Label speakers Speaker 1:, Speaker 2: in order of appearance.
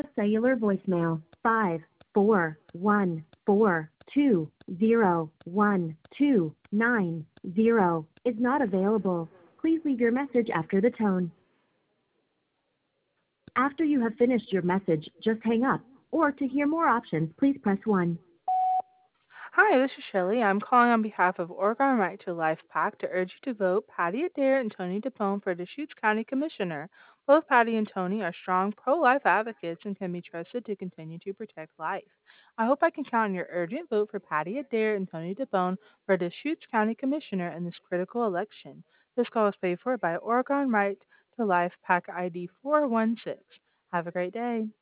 Speaker 1: cellular voicemail. 541420129 is not available. Please leave your message after the tone. After you have finished your message, just hang up. Or to hear more options, please press 1.
Speaker 2: Hi, this is Shelley. I'm calling on behalf of Oregon Right to Life PAC to urge you to vote Patty Adair and Tony DePone for Deschutes County Commissioner. Both Patty and Tony are strong pro-life advocates and can be trusted to continue to protect life. I hope I can count on your urgent vote for Patty Adair and Tony DePone for Deschutes County Commissioner in this critical election. This call is paid for by Oregon Right to Life PAC ID 416. Have a great day.